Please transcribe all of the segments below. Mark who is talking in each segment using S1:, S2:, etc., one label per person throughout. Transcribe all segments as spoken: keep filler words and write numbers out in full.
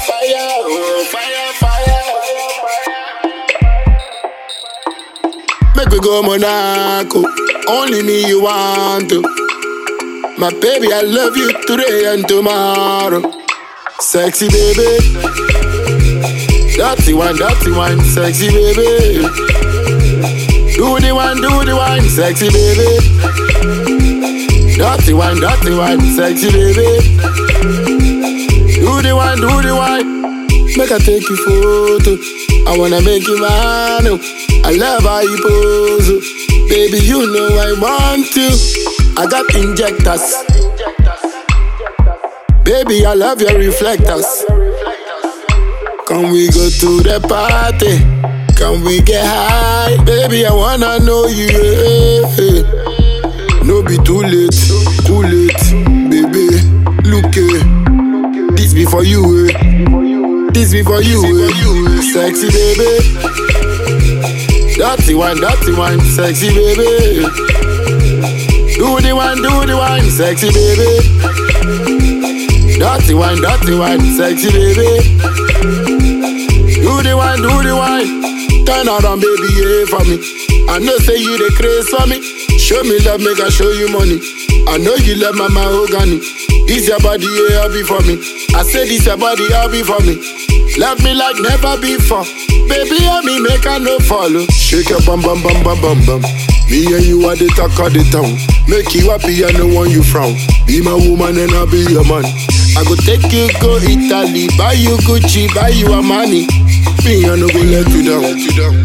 S1: fire, oh, fire, fire. Make we go Monaco, only me you want to. My baby, I love you today and tomorrow. Sexy baby, dirty one, dirty one, sexy baby. Do the one, do the one, sexy baby. Dirty one, dirty one, sexy baby. Do the one, do the one. Make I take you photo. I wanna make you mine. Oh. I love how you pose. Oh. Baby, you know I want to. I got injectors. Baby, I love your reflectors. Can we go to the party? Can we get high? Baby, I wanna know you. Yeah. No be too late, too late. Baby, look eh. This be for you eh. This be for you eh. Sexy baby. Dirty one, dirty one, sexy baby. Do the one, do the one, sexy baby. Dirty one, dirty one, sexy baby. Do the one, do the one. Turn around, baby, yeah, for me. I know say you the craze for me. Show me love, make I show you money. I know you love my mahogany. This your body, yeah, be for me. I say this your body, yeah, be for me. Love me like never before. Baby, I me make I no follow. Shake your bum bum bum bum bum bum. Me and you are the talk of the town. Make you happy and no one you frown. Be my woman and I'll be your man. I go take you go Italy, buy you Gucci, buy you Armani. Me and no go let you down.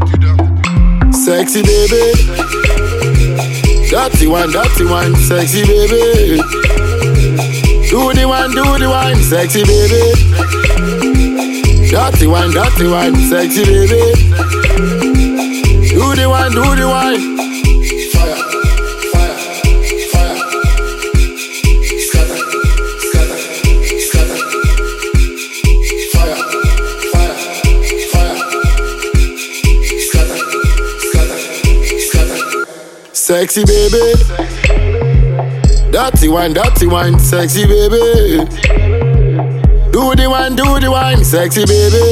S1: Sexy baby. Dirty one, dirty one, sexy baby. Do the one, do the one, sexy baby. Dirty one, dirty one, sexy baby. Do the one, do the one. Fire, fire, fire. Scatter, scatter, scatter. Fire, fire, fire. Scatter, scatter, scatter. Sexy baby. Dirty one, dirty one, sexy baby. Do the one, do the one, sexy baby.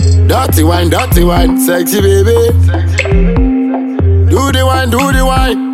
S1: Dirty one, dirty one, sexy baby. Do the one, do the one.